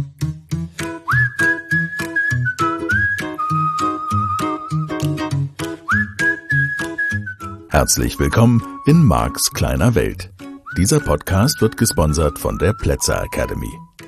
Herzlich willkommen in Marks kleiner Welt. Dieser Podcast wird gesponsert von der Plätzer Academy.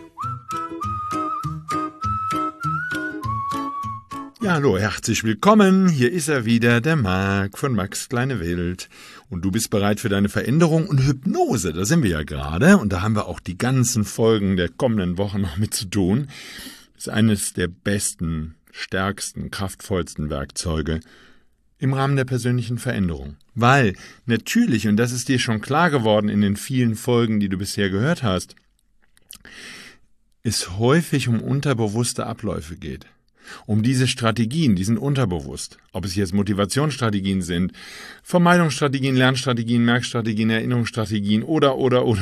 Ja, hallo, herzlich willkommen. Hier ist er wieder, der Mark von Max kleine Welt. Und du bist bereit für deine Veränderung und Hypnose. Da sind wir ja gerade. Und da haben wir auch die ganzen Folgen der kommenden Wochen noch mit zu tun. Das ist eines der besten, stärksten, kraftvollsten Werkzeuge im Rahmen der persönlichen Veränderung. Weil natürlich, und das ist dir schon klar geworden in den vielen Folgen, die du bisher gehört hast, es häufig um unterbewusste Abläufe geht. Um diese Strategien, die sind unterbewusst. Ob es jetzt Motivationsstrategien sind, Vermeidungsstrategien, Lernstrategien, Merkstrategien, Erinnerungsstrategien oder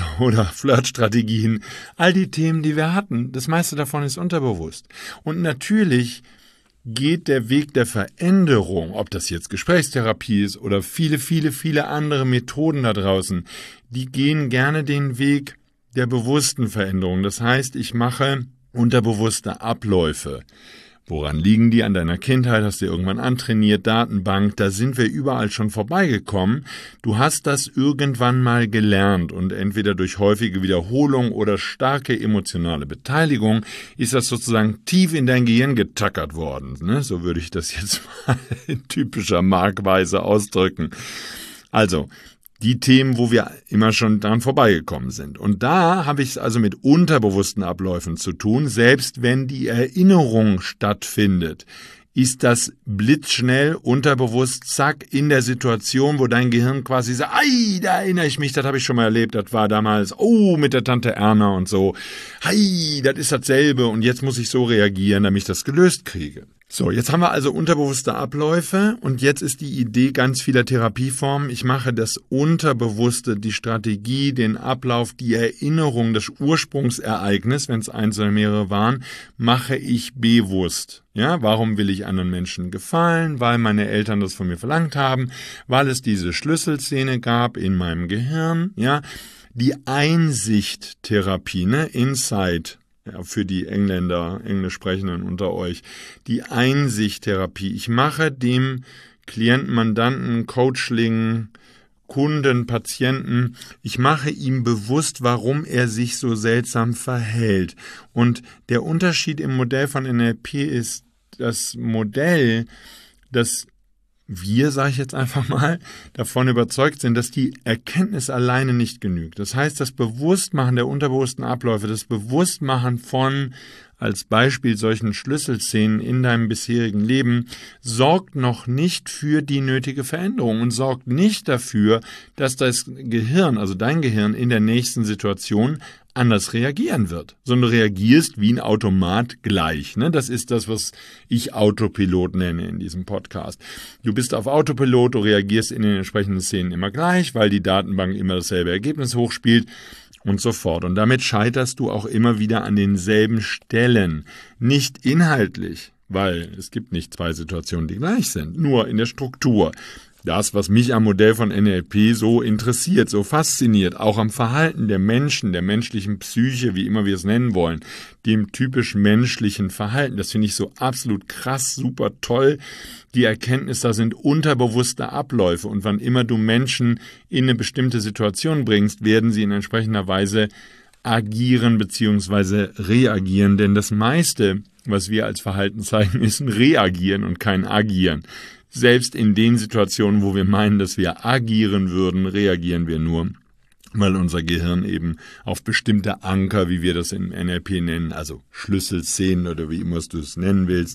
Flirtstrategien. All die Themen, die wir hatten, das meiste davon ist unterbewusst. Und natürlich geht der Weg der Veränderung, ob das jetzt Gesprächstherapie ist oder viele andere Methoden da draußen, die gehen gerne den Weg der bewussten Veränderung. Das heißt, ich mache unterbewusste Abläufe. Woran liegen die? An deiner Kindheit hast du irgendwann antrainiert, Datenbank, da sind wir überall schon vorbeigekommen. Du hast das irgendwann mal gelernt und entweder durch häufige Wiederholung oder starke emotionale Beteiligung ist das sozusagen tief in dein Gehirn getackert worden. Ne? So würde ich das jetzt mal in typischer Markweise ausdrücken. Also, die Themen, wo wir immer schon dran vorbeigekommen sind. Und da habe ich es also mit unterbewussten Abläufen zu tun. Selbst wenn die Erinnerung stattfindet, ist das blitzschnell, unterbewusst, zack, in der Situation, wo dein Gehirn quasi sagt, ei, da erinnere ich mich, das habe ich schon mal erlebt, das war damals, mit der Tante Erna und so, ei, das ist dasselbe und jetzt muss ich so reagieren, damit ich das gelöst kriege. So, jetzt haben wir also unterbewusste Abläufe und jetzt ist die Idee ganz vieler Therapieformen. Ich mache das Unterbewusste, die Strategie, den Ablauf, die Erinnerung, das Ursprungsereignis, wenn es eins oder mehrere waren, mache ich bewusst. Ja, warum will ich anderen Menschen gefallen? Weil meine Eltern das von mir verlangt haben, weil es diese Schlüsselszene gab in meinem Gehirn. Ja, die Einsicht-Therapie, Insight. Ja, für die Engländer, Englischsprechenden unter euch, die Einsicht-Therapie. Ich mache dem Klienten, Mandanten, Coachling, Kunden, Patienten, ich mache ihm bewusst, warum er sich so seltsam verhält. Und der Unterschied im Modell von NLP ist das Modell, das wir, sage ich jetzt einfach mal, davon überzeugt sind, dass die Erkenntnis alleine nicht genügt. Das heißt, das Bewusstmachen der unterbewussten Abläufe, das Bewusstmachen von, als Beispiel, solchen Schlüsselszenen in deinem bisherigen Leben, sorgt noch nicht für die nötige Veränderung und sorgt nicht dafür, dass das Gehirn, also dein Gehirn, in der nächsten Situation anders reagieren wird, sondern du reagierst wie ein Automat gleich. Das ist das, was ich Autopilot nenne in diesem Podcast. Du bist auf Autopilot, du reagierst in den entsprechenden Szenen immer gleich, weil die Datenbank immer dasselbe Ergebnis hochspielt und so fort. Und damit scheiterst du auch immer wieder an denselben Stellen. Nicht inhaltlich, weil es gibt nicht zwei Situationen, die gleich sind, nur in der Struktur. Das, was mich am Modell von NLP so interessiert, so fasziniert, auch am Verhalten der Menschen, der menschlichen Psyche, wie immer wir es nennen wollen, dem typisch menschlichen Verhalten, das finde ich so absolut krass, super toll. Die Erkenntnis, da sind unterbewusste Abläufe und wann immer du Menschen in eine bestimmte Situation bringst, werden sie in entsprechender Weise agieren bzw. reagieren, denn das meiste, was wir als Verhalten zeigen, ist ein Reagieren und kein Agieren. Selbst in den Situationen, wo wir meinen, dass wir agieren würden, reagieren wir nur, weil unser Gehirn eben auf bestimmte Anker, wie wir das im NLP nennen, also Schlüsselszenen oder wie immer du es nennen willst,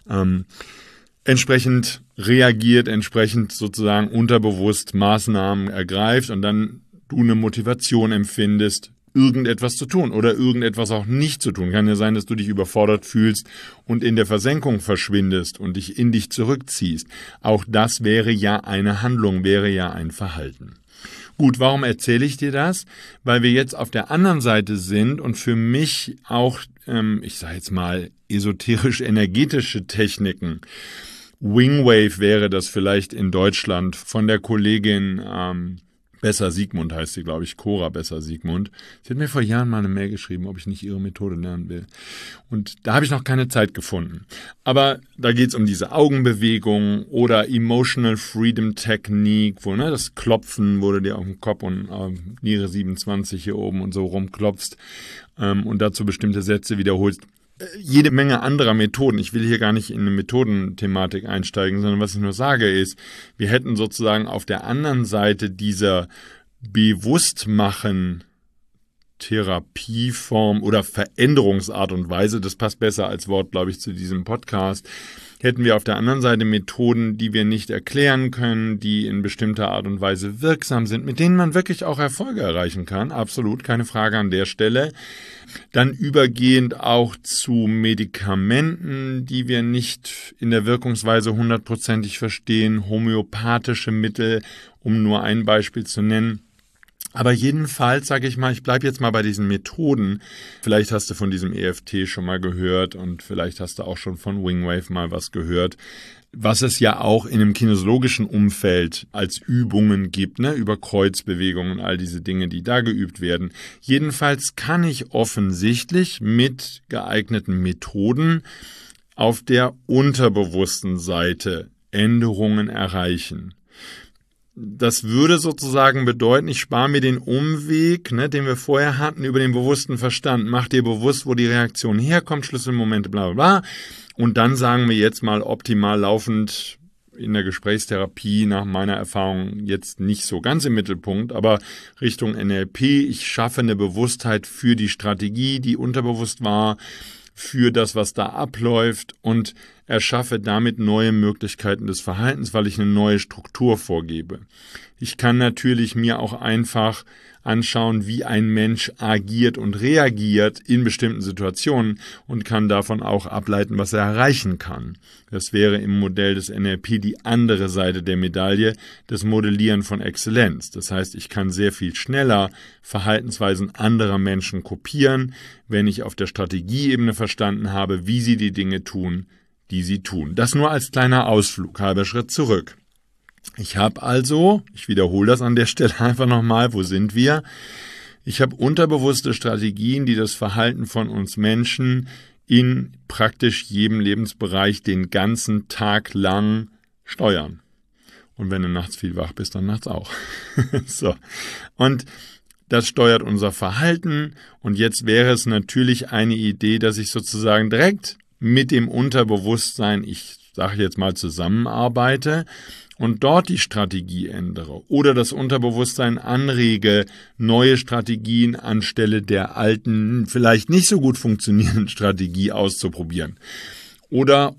entsprechend reagiert, entsprechend sozusagen unterbewusst Maßnahmen ergreift und dann du eine Motivation empfindest, irgendetwas zu tun oder irgendetwas auch nicht zu tun. Kann ja sein, dass du dich überfordert fühlst und in der Versenkung verschwindest und dich in dich zurückziehst. Auch das wäre ja eine Handlung, wäre ja ein Verhalten. Gut, warum erzähle ich dir das? Weil wir jetzt auf der anderen Seite sind und für mich auch, ich sage jetzt mal, esoterisch-energetische Techniken. Wingwave wäre das vielleicht in Deutschland von der Kollegin Besser-Siegmund heißt sie, glaube ich, Cora Besser-Siegmund. Sie hat mir vor Jahren mal eine Mail geschrieben, ob ich nicht ihre Methode lernen will. Und da habe ich noch keine Zeit gefunden. Aber da geht es um diese Augenbewegung oder Emotional Freedom Technique, wo das Klopfen, wo du dir auf den Kopf und Niere 27 hier oben und so rumklopfst und dazu bestimmte Sätze wiederholst. Jede Menge anderer Methoden. Ich will hier gar nicht in eine Methodenthematik einsteigen, sondern was ich nur sage ist, wir hätten sozusagen auf der anderen Seite dieser Bewusstmachen Therapieform oder Veränderungsart und Weise, das passt besser als Wort, glaube ich, zu diesem Podcast, hätten wir auf der anderen Seite Methoden, die wir nicht erklären können, die in bestimmter Art und Weise wirksam sind, mit denen man wirklich auch Erfolge erreichen kann. Absolut, keine Frage an der Stelle. Dann übergehend auch zu Medikamenten, die wir nicht in der Wirkungsweise 100%ig verstehen, homöopathische Mittel, um nur ein Beispiel zu nennen. Aber jedenfalls, sage ich mal, ich bleibe jetzt mal bei diesen Methoden. Vielleicht hast du von diesem EFT schon mal gehört und vielleicht hast du auch schon von Wingwave mal was gehört, was es ja auch in einem kinesiologischen Umfeld als Übungen gibt, über Kreuzbewegungen und all diese Dinge, die da geübt werden. Jedenfalls kann ich offensichtlich mit geeigneten Methoden auf der unterbewussten Seite Änderungen erreichen. Das würde sozusagen bedeuten, ich spare mir den Umweg, den wir vorher hatten, über den bewussten Verstand. Mach dir bewusst, wo die Reaktion herkommt, Schlüsselmomente, bla bla bla. Und dann sagen wir jetzt mal optimal laufend in der Gesprächstherapie nach meiner Erfahrung jetzt nicht so ganz im Mittelpunkt, aber Richtung NLP, ich schaffe eine Bewusstheit für die Strategie, die unterbewusst war, für das, was da abläuft und erschaffe damit neue Möglichkeiten des Verhaltens, weil ich eine neue Struktur vorgebe. Ich kann natürlich mir auch einfach anschauen, wie ein Mensch agiert und reagiert in bestimmten Situationen und kann davon auch ableiten, was er erreichen kann. Das wäre im Modell des NLP die andere Seite der Medaille, das Modellieren von Exzellenz. Das heißt, ich kann sehr viel schneller Verhaltensweisen anderer Menschen kopieren, wenn ich auf der Strategieebene verstanden habe, wie sie die Dinge tun, die sie tun. Das nur als kleiner Ausflug, halber Schritt zurück. Ich habe also, ich wiederhole das an der Stelle einfach nochmal, wo sind wir? Ich habe unterbewusste Strategien, die das Verhalten von uns Menschen in praktisch jedem Lebensbereich den ganzen Tag lang steuern. Und wenn du nachts viel wach bist, dann nachts auch. So. Und das steuert unser Verhalten. Und jetzt wäre es natürlich eine Idee, dass ich sozusagen direkt mit dem Unterbewusstsein, ich sage jetzt mal, zusammenarbeite und dort die Strategie ändere oder das Unterbewusstsein anrege, neue Strategien anstelle der alten, vielleicht nicht so gut funktionierenden Strategie auszuprobieren. Oder.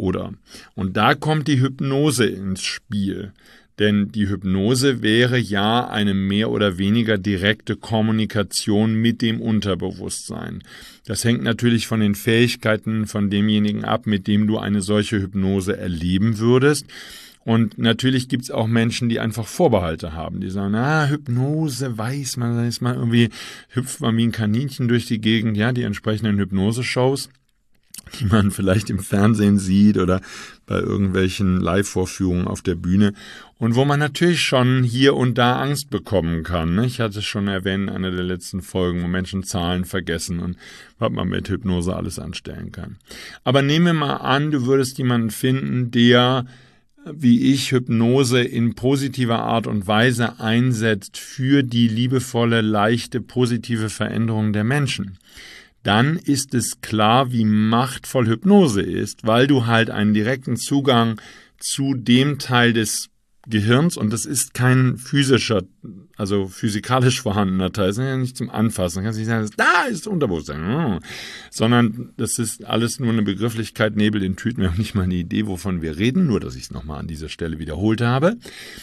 Und da kommt die Hypnose ins Spiel. Denn die Hypnose wäre ja eine mehr oder weniger direkte Kommunikation mit dem Unterbewusstsein. Das hängt natürlich von den Fähigkeiten von demjenigen ab, mit dem du eine solche Hypnose erleben würdest. Und natürlich gibt es auch Menschen, die einfach Vorbehalte haben. Die sagen, Hypnose, weiß man, ist mal irgendwie, hüpft man wie ein Kaninchen durch die Gegend, ja, die entsprechenden Hypnose-Shows, die man vielleicht im Fernsehen sieht oder bei irgendwelchen Live-Vorführungen auf der Bühne und wo man natürlich schon hier und da Angst bekommen kann. Ich hatte es schon erwähnt in einer der letzten Folgen, wo Menschen Zahlen vergessen und was man mit Hypnose alles anstellen kann. Aber nehmen wir mal an, du würdest jemanden finden, der, wie ich, Hypnose in positiver Art und Weise einsetzt für die liebevolle, leichte, positive Veränderung der Menschen. Dann ist es klar, wie machtvoll Hypnose ist, weil du halt einen direkten Zugang zu dem Teil des Gehirns, und das ist kein physischer, also physikalisch vorhandener Teil, das ist ja nicht zum Anfassen. Man kann nicht sagen, da ist Unterbewusstsein, sondern das ist alles nur eine Begrifflichkeit, Nebel in Tüten. Wir haben nicht mal eine Idee, wovon wir reden, nur dass ich es nochmal an dieser Stelle wiederholt habe.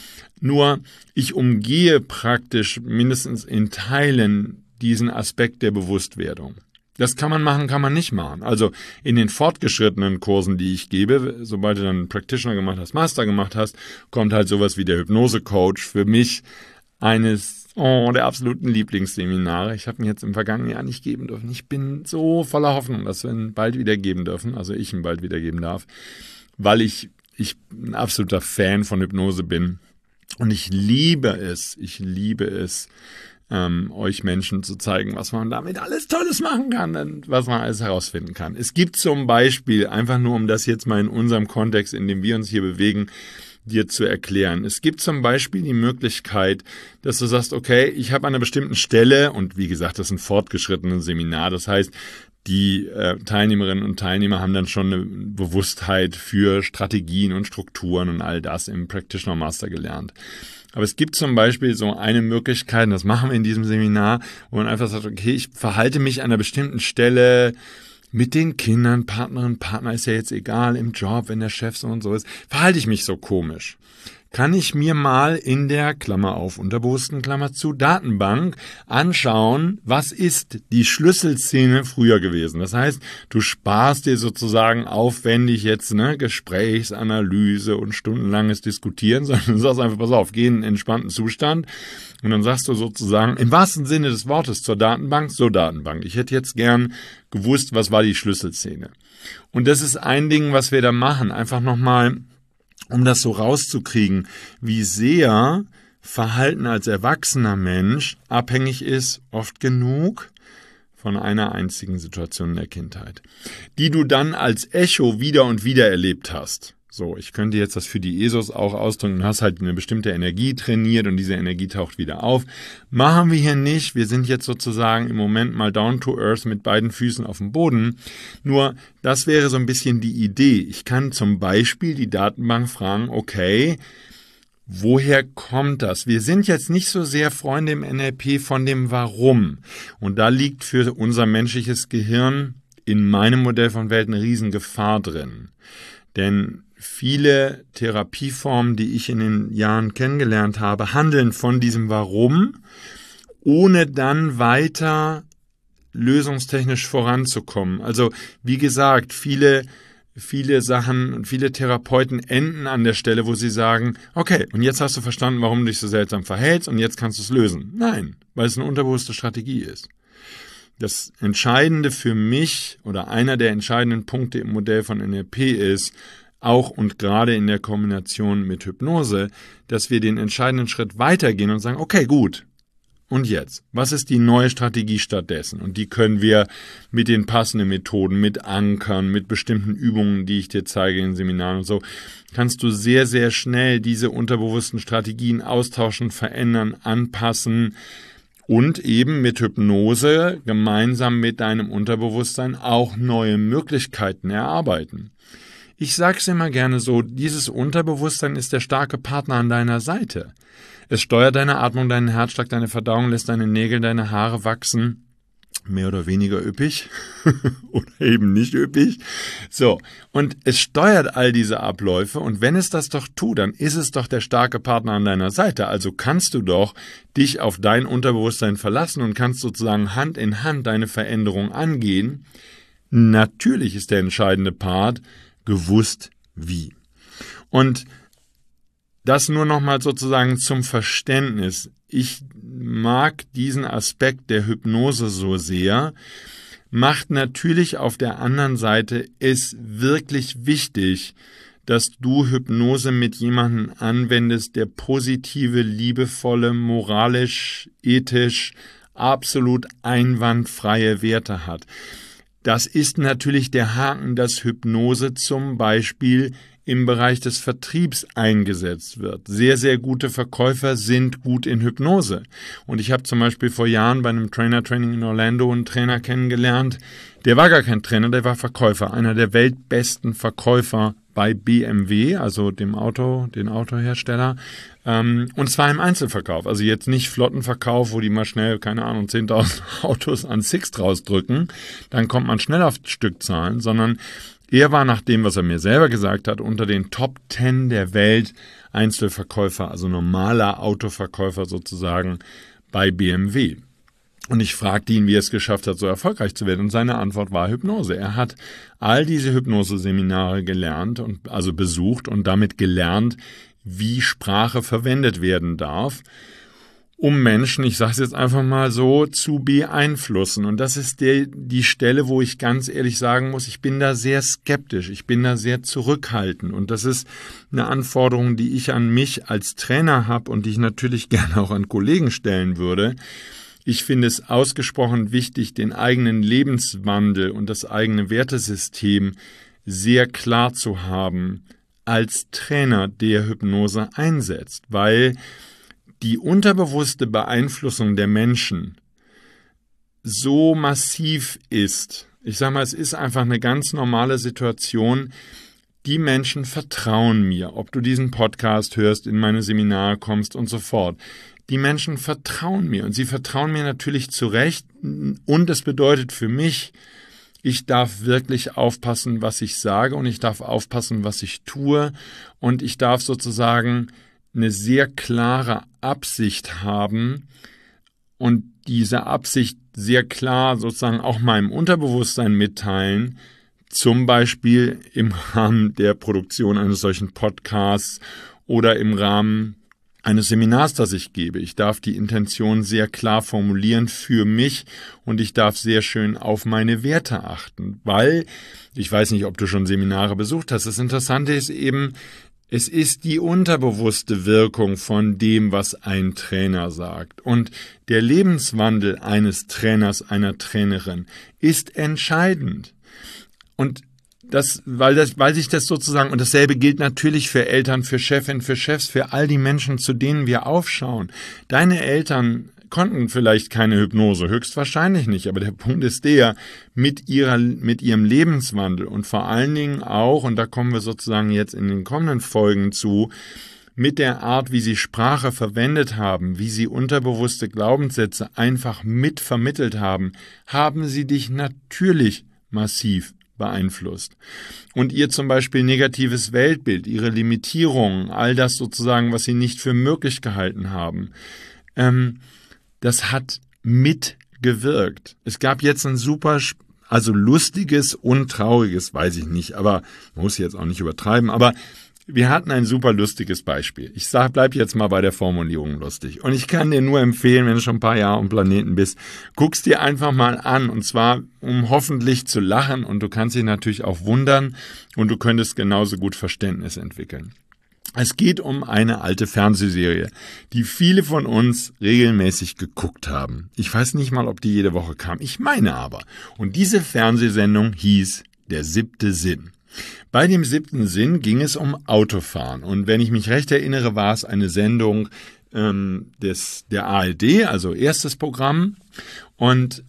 Nur ich umgehe praktisch mindestens in Teilen diesen Aspekt der Bewusstwerdung. Das kann man machen, kann man nicht machen. Also in den fortgeschrittenen Kursen, die ich gebe, sobald du dann Practitioner gemacht hast, Master gemacht hast, kommt halt sowas wie der Hypnose-Coach. Für mich eines der absoluten Lieblingsseminare. Ich habe ihn jetzt im vergangenen Jahr nicht geben dürfen. Ich bin so voller Hoffnung, dass wir ihn bald wieder geben dürfen, also ich ihn bald wieder geben darf, weil ich ein absoluter Fan von Hypnose bin. Und ich liebe es, euch Menschen zu zeigen, was man damit alles Tolles machen kann und was man alles herausfinden kann. Es gibt zum Beispiel, einfach nur um das jetzt mal in unserem Kontext, in dem wir uns hier bewegen, dir zu erklären. Es gibt zum Beispiel die Möglichkeit, dass du sagst, okay, ich habe an einer bestimmten Stelle, und wie gesagt, das ist ein fortgeschrittenes Seminar, das heißt, die Teilnehmerinnen und Teilnehmer haben dann schon eine Bewusstheit für Strategien und Strukturen und all das im Practitioner Master gelernt. Aber es gibt zum Beispiel so eine Möglichkeit, und das machen wir in diesem Seminar, wo man einfach sagt, okay, ich verhalte mich an einer bestimmten Stelle mit den Kindern, Partnerinnen, Partner, ist ja jetzt egal, im Job, wenn der Chef so und so ist, verhalte ich mich so komisch. Kann ich mir mal in der, Klammer auf, unterbewussten, Klammer zu, Datenbank anschauen, was ist die Schlüsselszene früher gewesen. Das heißt, du sparst dir sozusagen aufwendig jetzt Gesprächsanalyse und stundenlanges Diskutieren, sondern du sagst einfach, pass auf, geh in einen entspannten Zustand und dann sagst du sozusagen im wahrsten Sinne des Wortes zur Datenbank, so Datenbank, ich hätte jetzt gern gewusst, was war die Schlüsselszene. Und das ist ein Ding, was wir da machen, einfach nochmal, um das so rauszukriegen, wie sehr Verhalten als erwachsener Mensch abhängig ist, oft genug, von einer einzigen Situation in der Kindheit, die du dann als Echo wieder und wieder erlebt hast. So, ich könnte jetzt das für die ESOs auch ausdrücken, du hast halt eine bestimmte Energie trainiert und diese Energie taucht wieder auf. Machen wir hier nicht, wir sind jetzt sozusagen im Moment mal down to earth mit beiden Füßen auf dem Boden. Nur, das wäre so ein bisschen die Idee. Ich kann zum Beispiel die Datenbank fragen, okay, woher kommt das? Wir sind jetzt nicht so sehr Freunde im NLP von dem Warum. Und da liegt für unser menschliches Gehirn in meinem Modell von Welt eine Riesengefahr drin. Denn viele Therapieformen, die ich in den Jahren kennengelernt habe, handeln von diesem Warum, ohne dann weiter lösungstechnisch voranzukommen. Also wie gesagt, viele Sachen und viele Therapeuten enden an der Stelle, wo sie sagen, okay, und jetzt hast du verstanden, warum du dich so seltsam verhältst und jetzt kannst du es lösen. Nein, weil es eine unterbewusste Strategie ist. Das Entscheidende für mich oder einer der entscheidenden Punkte im Modell von NLP ist, auch und gerade in der Kombination mit Hypnose, dass wir den entscheidenden Schritt weitergehen und sagen, okay, gut, und jetzt? Was ist die neue Strategie stattdessen? Und die können wir mit den passenden Methoden, mit Ankern, mit bestimmten Übungen, die ich dir zeige in Seminaren und so, kannst du sehr, sehr schnell diese unterbewussten Strategien austauschen, verändern, anpassen und eben mit Hypnose gemeinsam mit deinem Unterbewusstsein auch neue Möglichkeiten erarbeiten. Ich sage es immer gerne so, dieses Unterbewusstsein ist der starke Partner an deiner Seite. Es steuert deine Atmung, deinen Herzschlag, deine Verdauung, lässt deine Nägel, deine Haare wachsen, mehr oder weniger üppig oder eben nicht üppig. So, und es steuert all diese Abläufe und wenn es das doch tut, dann ist es doch der starke Partner an deiner Seite. Also kannst du doch dich auf dein Unterbewusstsein verlassen und kannst sozusagen Hand in Hand deine Veränderung angehen. Natürlich ist der entscheidende Part, gewusst wie. Und das nur nochmal sozusagen zum Verständnis. Ich mag diesen Aspekt der Hypnose so sehr, macht natürlich auf der anderen Seite es wirklich wichtig, dass du Hypnose mit jemandem anwendest, der positive, liebevolle, moralisch, ethisch, absolut einwandfreie Werte hat. Das ist natürlich der Haken, dass Hypnose zum Beispiel im Bereich des Vertriebs eingesetzt wird. Sehr, sehr gute Verkäufer sind gut in Hypnose. Und ich habe zum Beispiel vor Jahren bei einem Training in Orlando einen Trainer kennengelernt, der war gar kein Trainer, der war Verkäufer, einer der weltbesten Verkäufer bei BMW, also den Autohersteller, und zwar im Einzelverkauf. Also jetzt nicht Flottenverkauf, wo die mal schnell, 10.000 Autos an Sixt rausdrücken, dann kommt man schnell auf Stückzahlen, sondern er war nach dem, was er mir selber gesagt hat, unter den Top 10 der Welt Einzelverkäufer, also normaler Autoverkäufer sozusagen bei BMW. Und ich fragte ihn, wie er es geschafft hat, so erfolgreich zu werden. Und seine Antwort war Hypnose. Er hat all diese Hypnose-Seminare gelernt und also besucht und damit gelernt, wie Sprache verwendet werden darf. um Menschen, ich sage es jetzt einfach mal so, zu beeinflussen. Und das ist die Stelle, wo ich ganz ehrlich sagen muss, ich bin da sehr skeptisch, ich bin da sehr zurückhaltend. Und das ist eine Anforderung, die ich an mich als Trainer habe und die ich natürlich gerne auch an Kollegen stellen würde. Ich finde es ausgesprochen wichtig, den eigenen Lebenswandel und das eigene Wertesystem sehr klar zu haben als Trainer, der Hypnose einsetzt, weil die unterbewusste Beeinflussung der Menschen so massiv ist. Ich sage mal, es ist einfach eine ganz normale Situation. Die Menschen vertrauen mir, ob du diesen Podcast hörst, in meine Seminare kommst und so fort. Die Menschen vertrauen mir und sie vertrauen mir natürlich zu Recht und das bedeutet für mich, ich darf wirklich aufpassen, was ich sage und ich darf aufpassen, was ich tue und ich darf sozusagen eine sehr klare Absicht haben und diese Absicht sehr klar sozusagen auch meinem Unterbewusstsein mitteilen, zum Beispiel im Rahmen der Produktion eines solchen Podcasts oder im Rahmen eines Seminars, das ich gebe. Ich darf die Intention sehr klar formulieren für mich und ich darf sehr schön auf meine Werte achten, weil, ich weiß nicht, ob du schon Seminare besucht hast, das Interessante ist eben, es ist die unterbewusste Wirkung von dem, was ein Trainer sagt. Und der Lebenswandel eines Trainers, einer Trainerin ist entscheidend. Und weil sich das sozusagen, und dasselbe gilt natürlich für Eltern, für Chefinnen, für Chefs, für all die Menschen, zu denen wir aufschauen. Deine Eltern konnten vielleicht keine Hypnose, höchstwahrscheinlich nicht, aber der Punkt ist der, mit ihrem Lebenswandel und vor allen Dingen auch, und da kommen wir sozusagen jetzt in den kommenden Folgen zu, mit der Art, wie sie Sprache verwendet haben, wie sie unterbewusste Glaubenssätze einfach mitvermittelt haben, haben sie dich natürlich massiv beeinflusst. Und ihr zum Beispiel negatives Weltbild, ihre Limitierungen, all das sozusagen, was sie nicht für möglich gehalten haben, das hat mitgewirkt. Es gab jetzt ein super, also lustiges und trauriges, weiß ich nicht, aber man muss jetzt auch nicht übertreiben, aber wir hatten ein super lustiges Beispiel. Ich bleib jetzt mal bei der Formulierung lustig. Und ich kann dir nur empfehlen, wenn du schon ein paar Jahre am Planeten bist, guck's dir einfach mal an. Und zwar, um hoffentlich zu lachen. Und du kannst dich natürlich auch wundern. Und du könntest genauso gut Verständnis entwickeln. Es geht um eine alte Fernsehserie, die viele von uns regelmäßig geguckt haben. Ich weiß nicht mal, ob die jede Woche kam. Ich meine aber. Und diese Fernsehsendung hieß Der 7. Sinn. Bei dem 7. Sinn ging es um Autofahren. Und wenn ich mich recht erinnere, war es eine Sendung der ARD, also erstes Programm. Und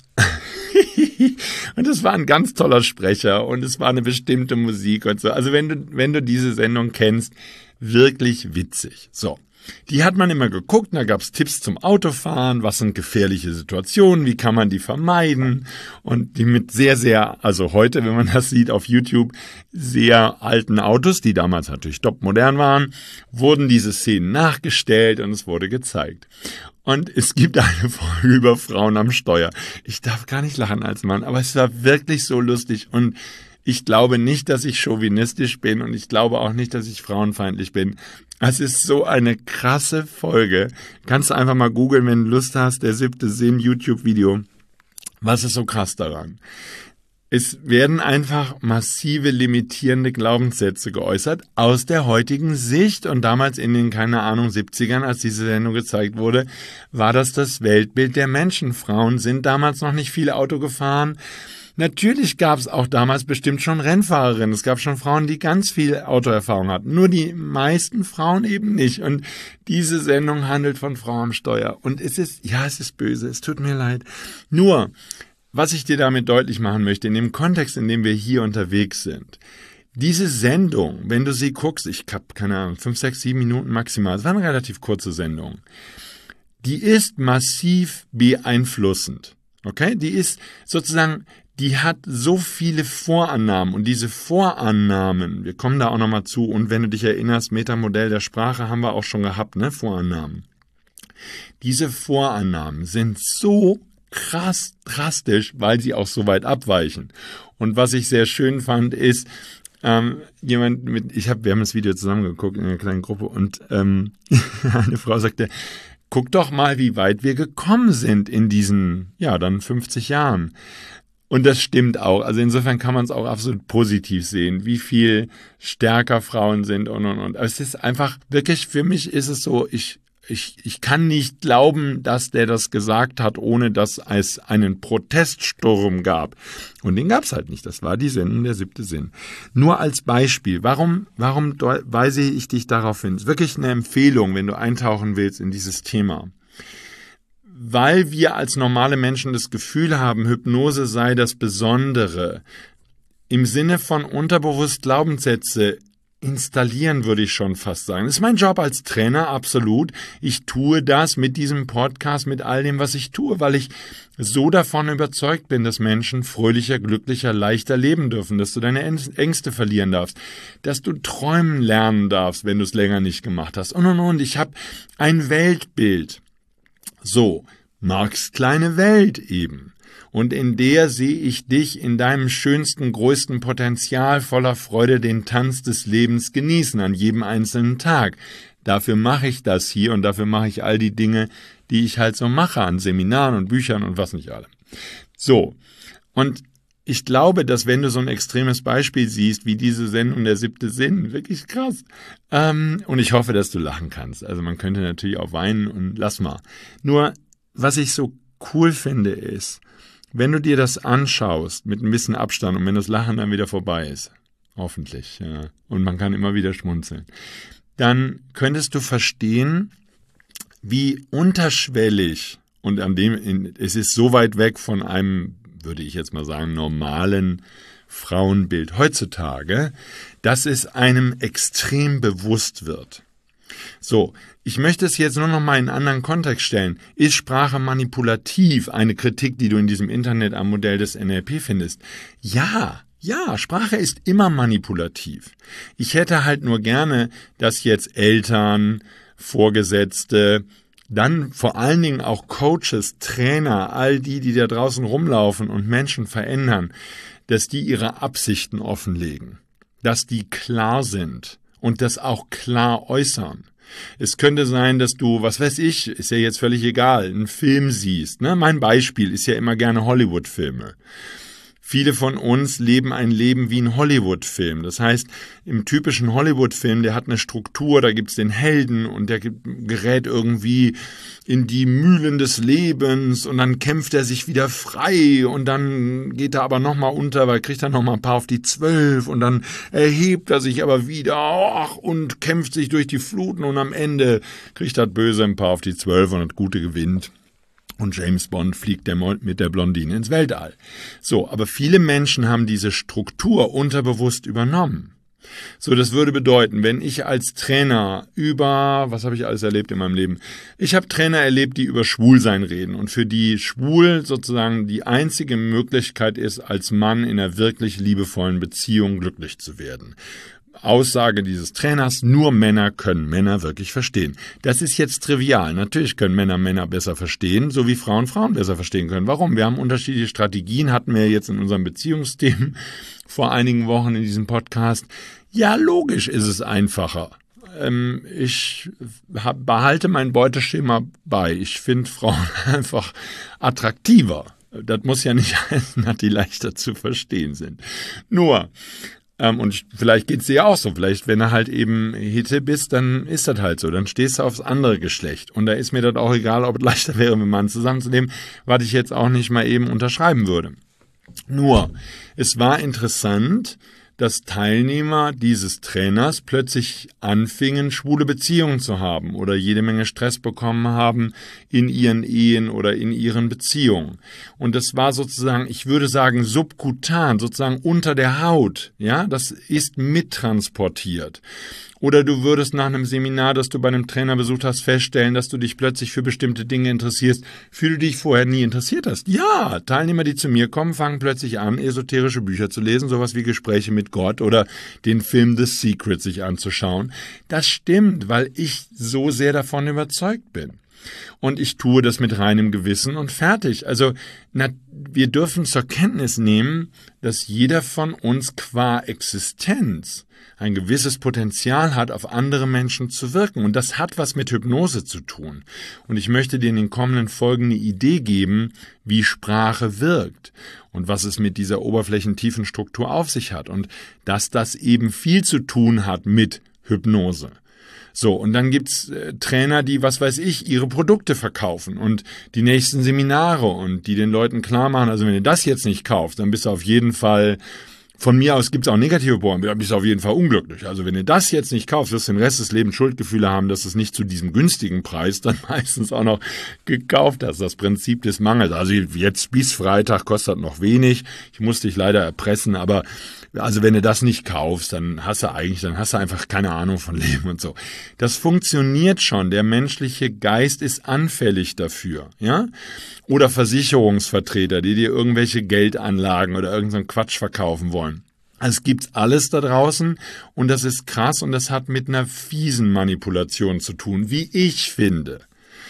es war ein ganz toller Sprecher und es war eine bestimmte Musik und so. Also wenn du diese Sendung kennst, wirklich witzig. So. Die hat man immer geguckt, da gab es Tipps zum Autofahren, was sind gefährliche Situationen, wie kann man die vermeiden und die mit sehr, sehr, also heute, wenn man das sieht auf YouTube, sehr alten Autos, die damals natürlich topmodern waren, wurden diese Szenen nachgestellt und es wurde gezeigt. Und es gibt eine Folge über Frauen am Steuer. Ich darf gar nicht lachen als Mann, aber es war wirklich so lustig und ich glaube nicht, dass ich chauvinistisch bin und ich glaube auch nicht, dass ich frauenfeindlich bin. Es ist so eine krasse Folge. Kannst du einfach mal googeln, wenn du Lust hast, der 7. Sinn YouTube-Video. Was ist so krass daran? Es werden einfach massive limitierende Glaubenssätze geäußert aus der heutigen Sicht. Und damals in den, 70ern, als diese Sendung gezeigt wurde, war das Weltbild der Menschen. Frauen sind damals noch nicht viel Auto gefahren. Natürlich gab es auch damals bestimmt schon Rennfahrerinnen. Es gab schon Frauen, die ganz viel Autoerfahrung hatten. Nur die meisten Frauen eben nicht. Und diese Sendung handelt von Frau am Steuer. Und es ist böse. Es tut mir leid. Nur, was ich dir damit deutlich machen möchte, in dem Kontext, in dem wir hier unterwegs sind, diese Sendung, wenn du sie guckst, ich habe 5, 6, 7 Minuten maximal, es war eine relativ kurze Sendung, die ist massiv beeinflussend. Okay? Die ist sozusagen, die hat so viele Vorannahmen und diese Vorannahmen, wir kommen da auch nochmal zu und wenn du dich erinnerst, Metamodell der Sprache haben wir auch schon gehabt, ne? Vorannahmen. Diese Vorannahmen sind so krass drastisch, weil sie auch so weit abweichen. Und was ich sehr schön fand, ist, wir haben das Video zusammengeguckt in einer kleinen Gruppe und eine Frau sagte, guck doch mal, wie weit wir gekommen sind in diesen, dann 50 Jahren. Und das stimmt auch. Also insofern kann man es auch absolut positiv sehen, wie viel stärker Frauen sind und. Aber es ist einfach, wirklich, für mich ist es so, ich kann nicht glauben, dass der das gesagt hat, ohne dass es einen Proteststurm gab. Und den gab es halt nicht. Das war die Sendung Der 7. Sinn. Nur als Beispiel. Warum weise ich dich darauf hin? Es ist wirklich eine Empfehlung, wenn du eintauchen willst in dieses Thema. Weil wir als normale Menschen das Gefühl haben, Hypnose sei das Besondere. Im Sinne von unterbewusst Glaubenssätze installieren, würde ich schon fast sagen. Das ist mein Job als Trainer, absolut. Ich tue das mit diesem Podcast, mit all dem, was ich tue, weil ich so davon überzeugt bin, dass Menschen fröhlicher, glücklicher, leichter leben dürfen, dass du deine Ängste verlieren darfst, dass du träumen lernen darfst, wenn du es länger nicht gemacht hast. Und. Ich habe ein Weltbild. So, Marks kleine Welt eben. Und in der sehe ich dich in deinem schönsten, größten Potenzial voller Freude den Tanz des Lebens genießen an jedem einzelnen Tag. Dafür mache ich das hier und dafür mache ich all die Dinge, die ich halt so mache an Seminaren und Büchern und was nicht alle. So, und ich glaube, dass wenn du so ein extremes Beispiel siehst, wie diese Sendung Der 7. Sinn, wirklich krass. Und ich hoffe, dass du lachen kannst. Also man könnte natürlich auch weinen und lass mal. Nur, was ich so cool finde, ist, wenn du dir das anschaust mit ein bisschen Abstand und wenn das Lachen dann wieder vorbei ist, hoffentlich, ja, und man kann immer wieder schmunzeln, dann könntest du verstehen, wie unterschwellig, und es ist so weit weg von einem, würde ich jetzt mal sagen, normalen Frauenbild heutzutage, dass es einem extrem bewusst wird. So, ich möchte es jetzt nur noch mal in einen anderen Kontext stellen. Ist Sprache manipulativ? Eine Kritik, die du in diesem Internet am Modell des NLP findest. Ja, Sprache ist immer manipulativ. Ich hätte halt nur gerne, dass jetzt Eltern, Vorgesetzte, dann vor allen Dingen auch Coaches, Trainer, all die da draußen rumlaufen und Menschen verändern, dass die ihre Absichten offenlegen, dass die klar sind und das auch klar äußern. Es könnte sein, dass du, was weiß ich, ist ja jetzt völlig egal, einen Film siehst. Ne? Mein Beispiel ist ja immer gerne Hollywood-Filme. Viele von uns leben ein Leben wie ein Hollywood-Film. Das heißt, im typischen Hollywood-Film, der hat eine Struktur, da gibt's den Helden und der gerät irgendwie in die Mühlen des Lebens und dann kämpft er sich wieder frei und dann geht er aber nochmal unter, weil kriegt er nochmal ein paar auf die 12 und dann erhebt er sich aber wieder und kämpft sich durch die Fluten und am Ende kriegt das Böse ein paar auf die 12 und das Gute gewinnt. Und James Bond fliegt mit der Blondine ins Weltall. So, aber viele Menschen haben diese Struktur unterbewusst übernommen. So, das würde bedeuten, wenn ich als Trainer was habe ich alles erlebt in meinem Leben? Ich habe Trainer erlebt, die über Schwulsein reden und für die schwul sozusagen die einzige Möglichkeit ist, als Mann in einer wirklich liebevollen Beziehung glücklich zu werden. Aussage dieses Trainers, nur Männer können Männer wirklich verstehen. Das ist jetzt trivial. Natürlich können Männer besser verstehen, so wie Frauen besser verstehen können. Warum? Wir haben unterschiedliche Strategien, hatten wir jetzt in unserem Beziehungsthemen vor einigen Wochen in diesem Podcast. Ja, logisch ist es einfacher. Ich behalte mein Beuteschema bei. Ich finde Frauen einfach attraktiver. Das muss ja nicht heißen, dass die leichter zu verstehen sind. Nur, und vielleicht geht's dir ja auch so. Vielleicht, wenn du halt eben Hitte bist, dann ist das halt so. Dann stehst du aufs andere Geschlecht. Und da ist mir das auch egal, ob es leichter wäre, mit einem Mann zusammenzunehmen, was ich jetzt auch nicht mal eben unterschreiben würde. Nur, es war interessant, dass Teilnehmer dieses Trainers plötzlich anfingen, schwule Beziehungen zu haben oder jede Menge Stress bekommen haben in ihren Ehen oder in ihren Beziehungen. Und das war sozusagen, ich würde sagen, subkutan, sozusagen unter der Haut. Ja, das ist mittransportiert. Oder du würdest nach einem Seminar, das du bei einem Trainer besucht hast, feststellen, dass du dich plötzlich für bestimmte Dinge interessierst, für die du dich vorher nie interessiert hast. Ja, Teilnehmer, die zu mir kommen, fangen plötzlich an, esoterische Bücher zu lesen, sowas wie Gespräche mit Gott oder den Film The Secret sich anzuschauen. Das stimmt, weil ich so sehr davon überzeugt bin. Und ich tue das mit reinem Gewissen und fertig. Also wir dürfen zur Kenntnis nehmen, dass jeder von uns qua Existenz ein gewisses Potenzial hat, auf andere Menschen zu wirken. Und das hat was mit Hypnose zu tun. Und ich möchte dir in den kommenden Folgen eine Idee geben, wie Sprache wirkt und was es mit dieser oberflächentiefen Struktur auf sich hat. Und dass das eben viel zu tun hat mit Hypnose. So, und dann gibt's Trainer, die, was weiß ich, ihre Produkte verkaufen und die nächsten Seminare und die den Leuten klar machen, also wenn ihr das jetzt nicht kauft, dann bist du auf jeden Fall, von mir aus gibt's auch negative Bohren, dann bist du auf jeden Fall unglücklich. Also wenn ihr das jetzt nicht kauft, wirst du den Rest des Lebens Schuldgefühle haben, dass es nicht zu diesem günstigen Preis dann meistens auch noch gekauft hast. Das Prinzip des Mangels. Also jetzt bis Freitag kostet noch wenig. Ich muss dich leider erpressen, aber also wenn du das nicht kaufst, dann hast du einfach keine Ahnung von Leben und so. Das funktioniert schon. Der menschliche Geist ist anfällig dafür, ja? Oder Versicherungsvertreter, die dir irgendwelche Geldanlagen oder irgendeinen Quatsch verkaufen wollen. Also es gibt alles da draußen und das ist krass und das hat mit einer fiesen Manipulation zu tun, wie ich finde.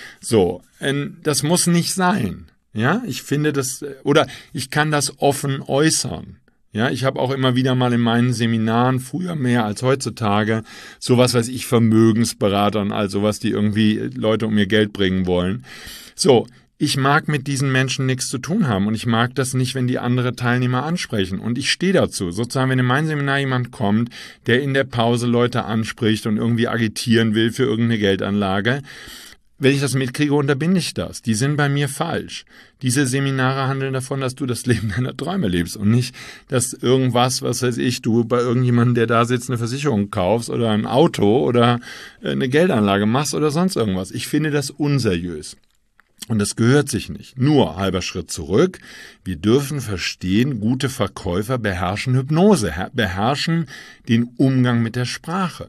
So, das muss nicht sein. Ja, ich finde das, oder ich kann das offen äußern. Ja, ich habe auch immer wieder mal in meinen Seminaren, früher mehr als heutzutage, sowas, weiß ich, Vermögensberater und all sowas, die irgendwie Leute um ihr Geld bringen wollen. So, ich mag mit diesen Menschen nichts zu tun haben und ich mag das nicht, wenn die andere Teilnehmer ansprechen. Und ich stehe dazu. Sozusagen, wenn in mein Seminar jemand kommt, der in der Pause Leute anspricht und irgendwie agitieren will für irgendeine Geldanlage, wenn ich das mitkriege, unterbinde ich das. Die sind bei mir falsch. Diese Seminare handeln davon, dass du das Leben deiner Träume lebst und nicht, dass irgendwas, was weiß ich, du bei irgendjemandem, der da sitzt, eine Versicherung kaufst oder ein Auto oder eine Geldanlage machst oder sonst irgendwas. Ich finde das unseriös. Und das gehört sich nicht. Nur halber Schritt zurück. Wir dürfen verstehen, gute Verkäufer beherrschen Hypnose, beherrschen den Umgang mit der Sprache.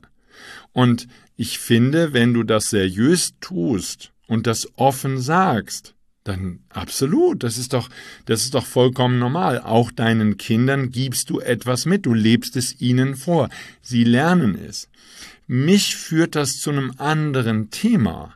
Und ich finde, wenn du das seriös tust und das offen sagst, dann absolut, das ist doch vollkommen normal. Auch deinen Kindern gibst du etwas mit, du lebst es ihnen vor. Sie lernen es. Mich führt das zu einem anderen Thema.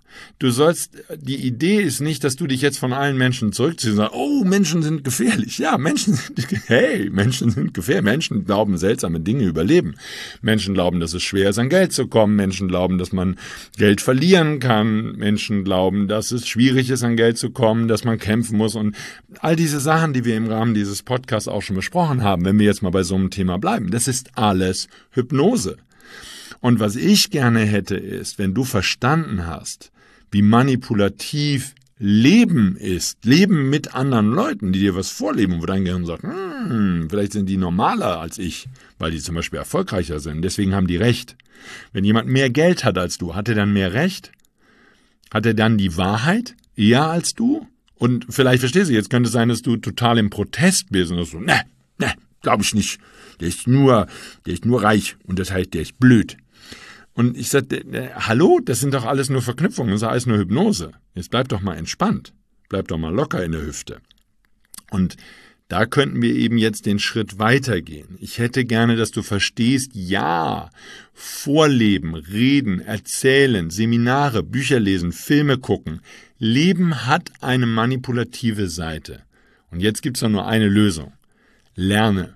Die Idee ist nicht, dass du dich jetzt von allen Menschen zurückziehst und sagst, oh, Menschen sind gefährlich. Ja, Menschen sind gefährlich. Menschen glauben, seltsame Dinge überleben. Menschen glauben, dass es schwer ist, an Geld zu kommen. Menschen glauben, dass man Geld verlieren kann. Menschen glauben, dass es schwierig ist, an Geld zu kommen, dass man kämpfen muss. Und all diese Sachen, die wir im Rahmen dieses Podcasts auch schon besprochen haben, wenn wir jetzt mal bei so einem Thema bleiben, das ist alles Hypnose. Und was ich gerne hätte, ist, wenn du verstanden hast, wie manipulativ Leben ist, Leben mit anderen Leuten, die dir was vorleben, wo dein Gehirn sagt, vielleicht sind die normaler als ich, weil die zum Beispiel erfolgreicher sind, deswegen haben die Recht. Wenn jemand mehr Geld hat als du, hat er dann mehr Recht? Hat er dann die Wahrheit eher als du? Und vielleicht verstehst du, jetzt könnte es sein, dass du total im Protest bist und so, ne, glaube ich nicht. Der ist nur reich und das heißt, der ist blöd. Und ich sagte, hallo, das sind doch alles nur Verknüpfungen, das ist alles nur Hypnose. Jetzt bleib doch mal entspannt, bleib doch mal locker in der Hüfte. Und da könnten wir eben jetzt den Schritt weitergehen. Ich hätte gerne, dass du verstehst, ja, Vorleben, Reden, Erzählen, Seminare, Bücher lesen, Filme gucken. Leben hat eine manipulative Seite. Und jetzt gibt's doch nur eine Lösung. Lerne,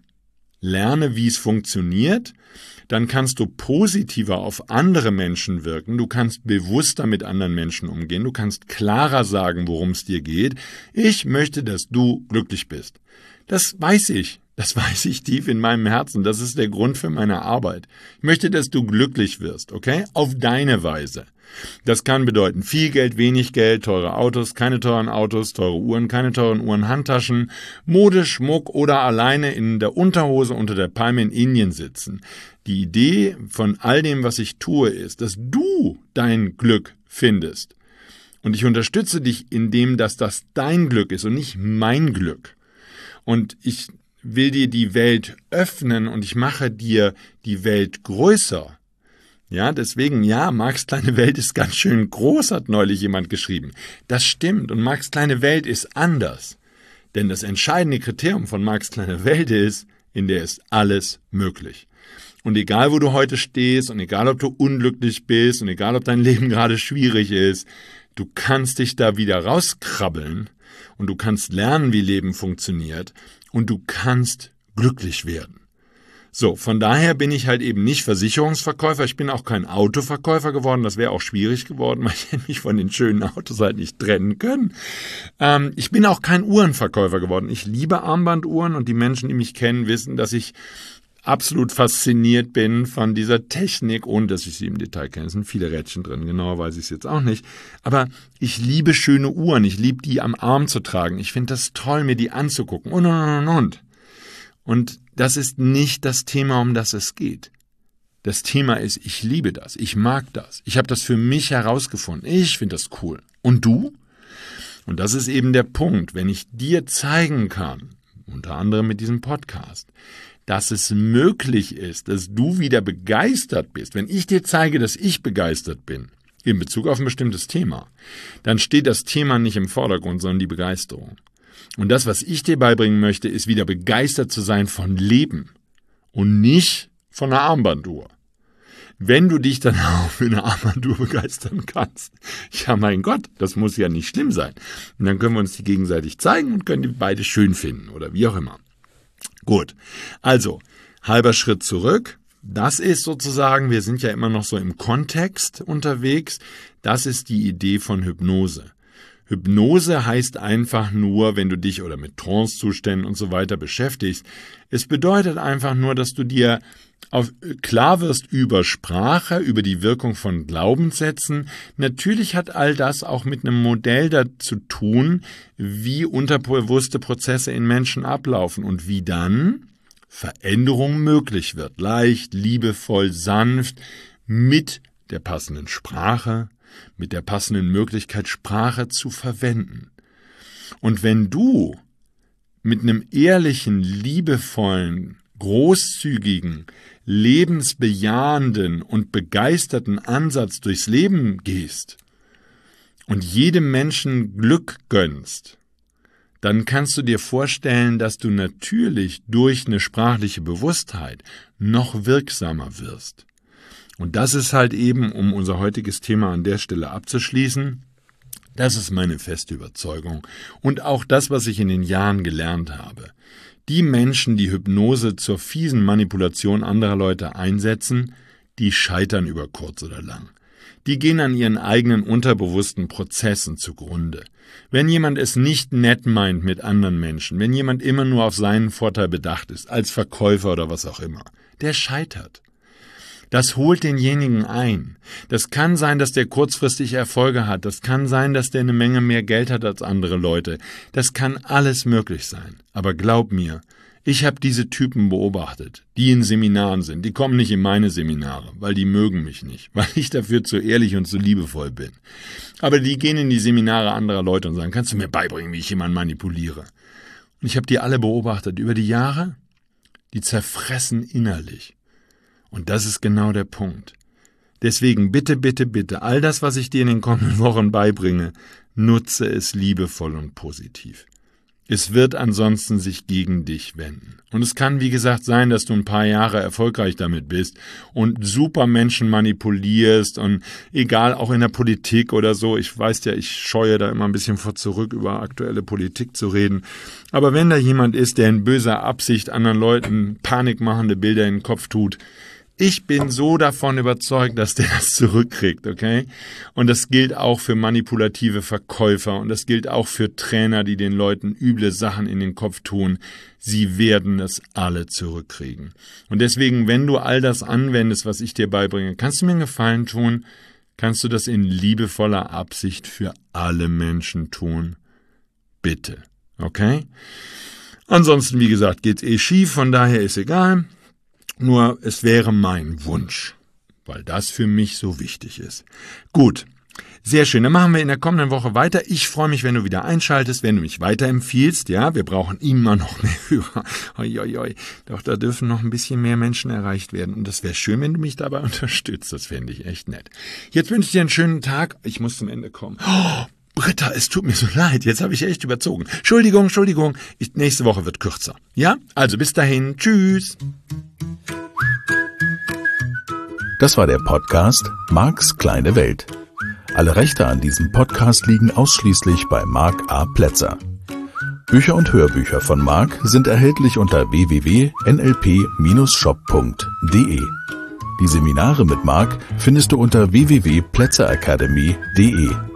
wie es funktioniert. Dann kannst du positiver auf andere Menschen wirken, du kannst bewusster mit anderen Menschen umgehen, du kannst klarer sagen, worum es dir geht. Ich möchte, dass du glücklich bist. Das weiß ich tief in meinem Herzen, das ist der Grund für meine Arbeit. Ich möchte, dass du glücklich wirst, okay? Auf deine Weise. Das kann bedeuten viel Geld, wenig Geld, teure Autos, keine teuren Autos, teure Uhren, keine teuren Uhren, Handtaschen, Mode, Schmuck oder alleine in der Unterhose unter der Palme in Indien sitzen. Die Idee von all dem, was ich tue, ist, dass du dein Glück findest. Und ich unterstütze dich, indem dass das dein Glück ist und nicht mein Glück. Und ich will dir die Welt öffnen und ich mache dir die Welt größer. Ja, deswegen, ja, Marks kleine Welt ist ganz schön groß, hat neulich jemand geschrieben. Das stimmt und Marks kleine Welt ist anders. Denn das entscheidende Kriterium von Marks kleiner Welt ist, in der ist alles möglich. Und egal, wo du heute stehst und egal, ob du unglücklich bist und egal, ob dein Leben gerade schwierig ist, Du kannst dich da wieder rauskrabbeln und du kannst lernen, wie Leben funktioniert und du kannst glücklich werden. So, von daher bin ich halt eben nicht Versicherungsverkäufer, ich bin auch kein Autoverkäufer geworden, das wäre auch schwierig geworden, weil ich hätte mich von den schönen Autos halt nicht trennen können. Ich bin auch kein Uhrenverkäufer geworden. Ich liebe Armbanduhren und die Menschen, die mich kennen, wissen, dass ich absolut fasziniert bin von dieser Technik, ohne dass ich sie im Detail kenne. Es sind viele Rädchen drin, genauer weiß ich es jetzt auch nicht. Aber ich liebe schöne Uhren, ich liebe die am Arm zu tragen. Ich finde das toll, mir die anzugucken und. Und das ist nicht das Thema, um das es geht. Das Thema ist, ich liebe das, ich mag das. Ich habe das für mich herausgefunden. Ich finde das cool. Und du? Und das ist eben der Punkt, wenn ich dir zeigen kann, unter anderem mit diesem Podcast, dass es möglich ist, dass du wieder begeistert bist. Wenn ich dir zeige, dass ich begeistert bin, in Bezug auf ein bestimmtes Thema, dann steht das Thema nicht im Vordergrund, sondern die Begeisterung. Und das, was ich dir beibringen möchte, ist wieder begeistert zu sein von Leben und nicht von einer Armbanduhr. Wenn du dich dann auch für eine Armbanduhr begeistern kannst, ja mein Gott, das muss ja nicht schlimm sein. Und dann können wir uns die gegenseitig zeigen und können die beide schön finden oder wie auch immer. Gut, also halber Schritt zurück. Das ist sozusagen, wir sind ja immer noch so im Kontext unterwegs, das ist die Idee von Hypnose. Hypnose heißt einfach nur, wenn du dich oder mit Trancezuständen und so weiter beschäftigst, es bedeutet einfach nur, dass du dir klar wirst über Sprache, über die Wirkung von Glaubenssätzen. Natürlich hat all das auch mit einem Modell dazu tun, wie unterbewusste Prozesse in Menschen ablaufen und wie dann Veränderung möglich wird. Leicht, liebevoll, sanft, mit der passenden Sprache, mit der passenden Möglichkeit, Sprache zu verwenden. Und wenn du mit einem ehrlichen, liebevollen, großzügigen, lebensbejahenden und begeisterten Ansatz durchs Leben gehst und jedem Menschen Glück gönnst, dann kannst du dir vorstellen, dass du natürlich durch eine sprachliche Bewusstheit noch wirksamer wirst. Und das ist halt eben, um unser heutiges Thema an der Stelle abzuschließen, das ist meine feste Überzeugung und auch das, was ich in den Jahren gelernt habe. Die Menschen, die Hypnose zur fiesen Manipulation anderer Leute einsetzen, die scheitern über kurz oder lang. Die gehen an ihren eigenen unterbewussten Prozessen zugrunde. Wenn jemand es nicht nett meint mit anderen Menschen, wenn jemand immer nur auf seinen Vorteil bedacht ist, als Verkäufer oder was auch immer, der scheitert. Das holt denjenigen ein. Das kann sein, dass der kurzfristig Erfolge hat. Das kann sein, dass der eine Menge mehr Geld hat als andere Leute. Das kann alles möglich sein. Aber glaub mir, ich habe diese Typen beobachtet, die in Seminaren sind. Die kommen nicht in meine Seminare, weil die mögen mich nicht, weil ich dafür zu ehrlich und zu liebevoll bin. Aber die gehen in die Seminare anderer Leute und sagen, kannst du mir beibringen, wie ich jemanden manipuliere? Und ich habe die alle beobachtet über die Jahre. Die zerfressen innerlich. Und das ist genau der Punkt. Deswegen bitte, bitte, bitte, all das, was ich dir in den kommenden Wochen beibringe, nutze es liebevoll und positiv. Es wird ansonsten sich gegen dich wenden. Und es kann, wie gesagt, sein, dass du ein paar Jahre erfolgreich damit bist und super Menschen manipulierst und egal, auch in der Politik oder so. Ich weiß ja, ich scheue da immer ein bisschen vor zurück, über aktuelle Politik zu reden. Aber wenn da jemand ist, der in böser Absicht anderen Leuten panikmachende Bilder in den Kopf tut, ich bin so davon überzeugt, dass der das zurückkriegt, okay? Und das gilt auch für manipulative Verkäufer und das gilt auch für Trainer, die den Leuten üble Sachen in den Kopf tun. Sie werden es alle zurückkriegen. Und deswegen, wenn du all das anwendest, was ich dir beibringe, kannst du mir einen Gefallen tun? Kannst du das in liebevoller Absicht für alle Menschen tun? Bitte, okay? Ansonsten, wie gesagt, geht's schief, von daher ist egal. Nur es wäre mein Wunsch, weil das für mich so wichtig ist. Gut, sehr schön. Dann machen wir in der kommenden Woche weiter. Ich freue mich, wenn du wieder einschaltest, wenn du mich weiterempfiehlst. Ja, wir brauchen immer noch mehr Hörer. Doch da dürfen noch ein bisschen mehr Menschen erreicht werden. Und das wäre schön, wenn du mich dabei unterstützt. Das fände ich echt nett. Jetzt wünsche ich dir einen schönen Tag. Ich muss zum Ende kommen. Oh, Britta, es tut mir so leid. Jetzt habe ich echt überzogen. Entschuldigung. Nächste Woche wird kürzer. Ja, also bis dahin. Tschüss. Das war der Podcast Marks kleine Welt. Alle Rechte an diesem Podcast liegen ausschließlich bei Marc A. Plätzer. Bücher und Hörbücher von Marc sind erhältlich unter www.nlp-shop.de. Die Seminare mit Marc findest du unter www.plätzeracademy.de.